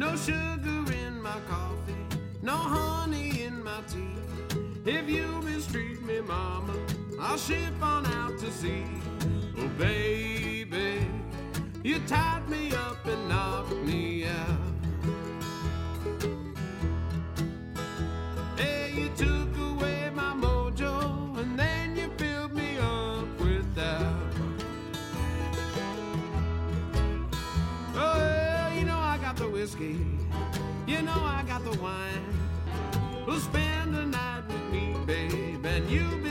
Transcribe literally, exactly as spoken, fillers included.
no sugar in my coffee, no honey in my tea. If you mistreat me, mama, I'll ship on out to sea. Oh, baby, you tied me up and knocked me out. Hey, you took away my mojo, and then you filled me up with doubt. Oh, yeah, you know I got the whiskey, you know I got the wine. Well, spend the night with me, babe, and you